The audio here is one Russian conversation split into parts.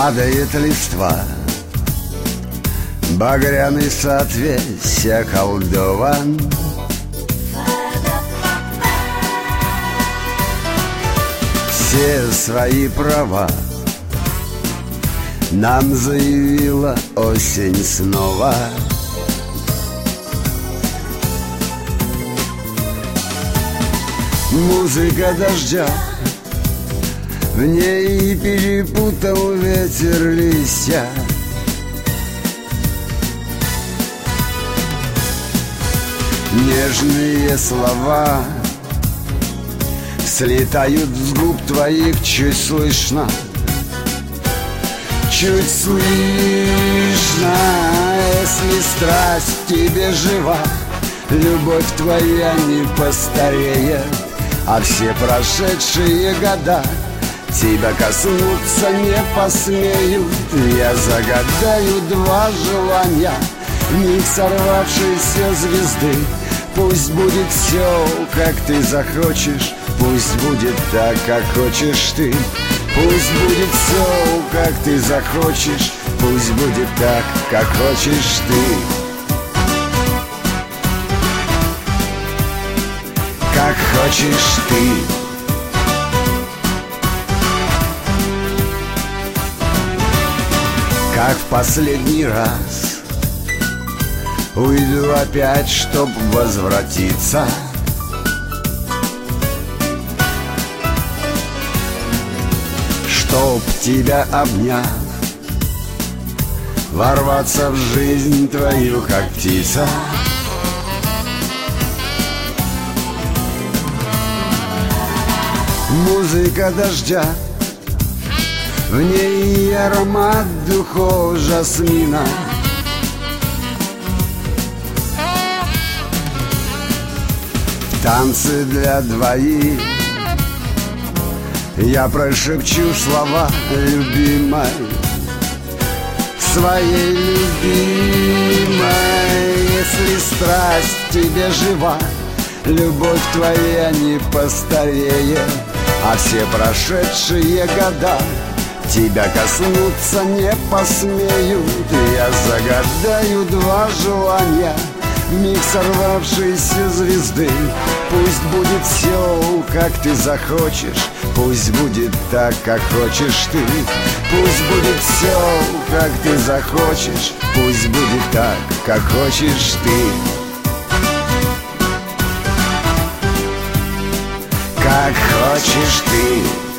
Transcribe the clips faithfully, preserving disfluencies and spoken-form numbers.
Падает листва, багряный сад весь околдован. Все свои права нам заявила осень снова. Музыка дождя, в ней перепутал ветер листья. Нежные слова слетают с губ твоих чуть слышно, чуть слышно. Если страсть тебе жива, любовь твоя не постареет, а все прошедшие года тебя коснуться не посмеют. Я загадаю два желания, миг сорвавшейся звезды. Пусть будет все, как ты захочешь, пусть будет так, как хочешь ты. Пусть будет все, как ты захочешь, пусть будет так, как хочешь ты. Как хочешь ты. Как в последний раз уйду опять, чтоб возвратиться. Чтоб тебя обняв, ворваться в жизнь твою, как птица. Музыка дождя, в ней аромат духов жасмина. Танцы для двоих я прошепчу слова любимой, своей любимой. Если страсть тебе жива, любовь твоя не постареет, а все прошедшие года тебя коснуться не посмеют. Я загадаю два желания, миг сорвавшейся звезды. Пусть будет все, как ты захочешь, пусть будет так, как хочешь ты. Пусть будет все, как ты захочешь, пусть будет так, как хочешь ты. Как хочешь ты.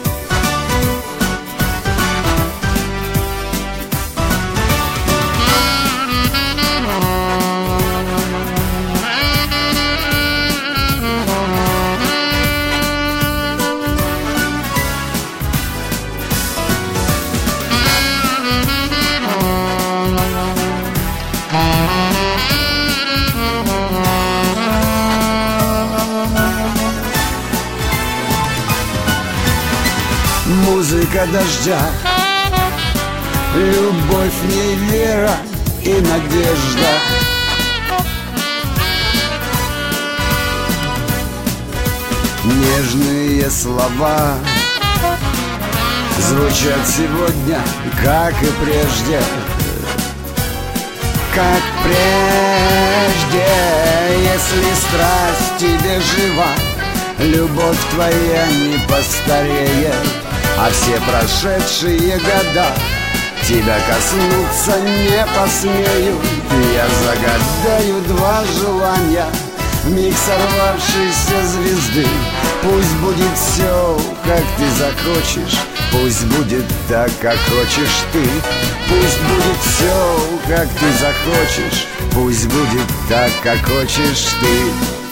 Музыка дождя, любовь в ней вера и надежда. Нежные слова звучат сегодня, как и прежде. Как прежде, если страсть тебе жива, любовь твоя не постареет, а все прошедшие года тебя коснуться не посмеют. Я загадаю два желания, миг сорвавшейся звезды. Пусть будет все, как ты захочешь, пусть будет так, как хочешь ты. Пусть будет все, как ты захочешь, пусть будет так, как хочешь ты.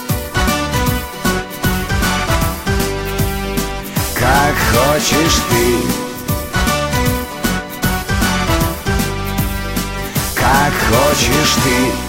Как хочешь ты. Как хочешь ты.